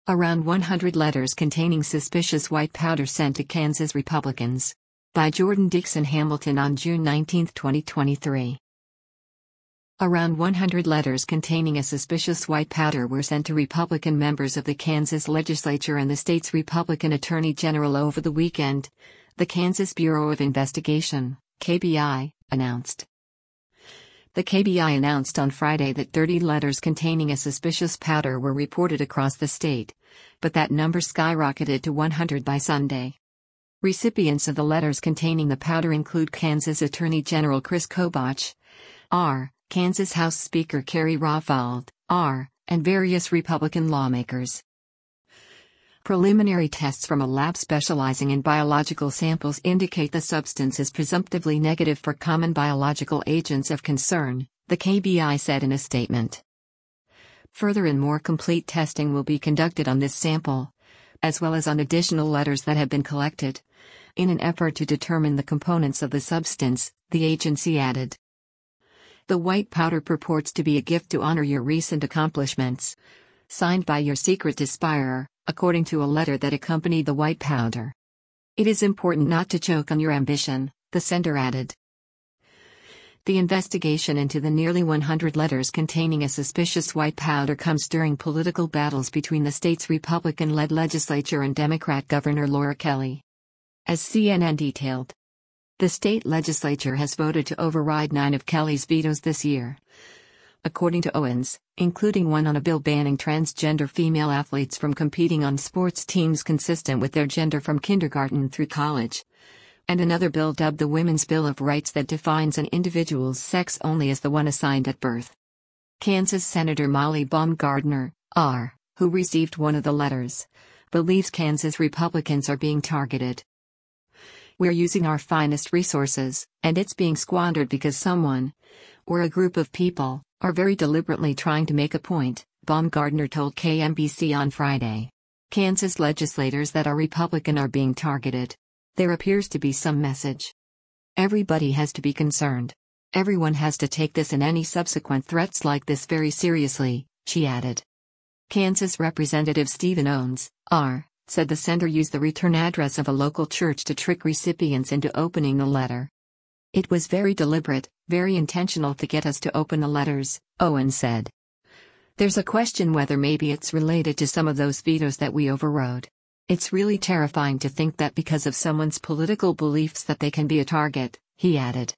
Around 100 letters containing suspicious white powder sent to Kansas Republicans. By Jordan Dixon Hamilton on June 19, 2023. Around 100 letters containing a suspicious white powder were sent to Republican members of the Kansas legislature and the state's Republican Attorney General over the weekend, the Kansas Bureau of Investigation, KBI, announced. The KBI announced on Friday that 30 letters containing a suspicious powder were reported across the state, but that number skyrocketed to 100 by Sunday. Recipients of the letters containing the powder include Kansas Attorney General Chris Kobach, R., Kansas House Speaker Kerry Rawfald, R., and various Republican lawmakers. Preliminary tests from a lab specializing in biological samples indicate the substance is presumptively negative for common biological agents of concern, the KBI said in a statement. Further and more complete testing will be conducted on this sample, as well as on additional letters that have been collected, in an effort to determine the components of the substance, the agency added. The white powder purports to be a gift to honor your recent accomplishments, signed by your secret aspirer, according to a letter that accompanied the white powder. It is important not to choke on your ambition, the sender added. The investigation into the nearly 100 letters containing a suspicious white powder comes during political battles between the state's Republican-led legislature and Democrat Governor Laura Kelly. As CNN detailed, the state legislature has voted to override 9 of Kelly's vetoes this year, according to Owens, including one on a bill banning transgender female athletes from competing on sports teams consistent with their gender from kindergarten through college, and another bill dubbed the Women's Bill of Rights that defines an individual's sex only as the one assigned at birth. Kansas Senator Molly Baumgardner, R., who received one of the letters, believes Kansas Republicans are being targeted. We're using our finest resources, and it's being squandered because someone, or a group of people, are very deliberately trying to make a point, Baumgardner told KMBC on Friday. Kansas legislators that are Republican are being targeted. There appears to be some message. Everybody has to be concerned. Everyone has to take this and any subsequent threats like this very seriously, she added. Kansas Representative Stephen Owens, R., said the sender used the return address of a local church to trick recipients into opening the letter. It was very deliberate, very intentional to get us to open the letters, Owens said. There's a question whether maybe it's related to some of those vetoes that we overrode. It's really terrifying to think that because of someone's political beliefs that they can be a target, he added.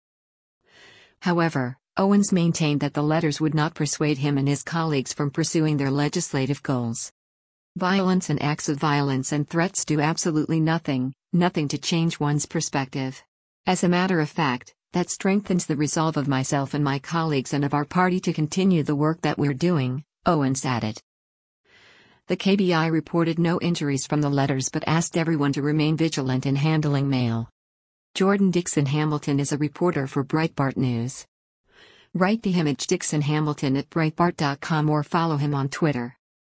However, Owens maintained that the letters would not persuade him and his colleagues from pursuing their legislative goals. Violence and acts of violence and threats do absolutely nothing to change one's perspective. As a matter of fact, that strengthens the resolve of myself and my colleagues and of our party to continue the work that we're doing, Owens added. The KBI reported no injuries from the letters but asked everyone to remain vigilant in handling mail. Jordan Dixon Hamilton is a reporter for Breitbart News. Write the image Dixon Hamilton at Breitbart.com or follow him on Twitter.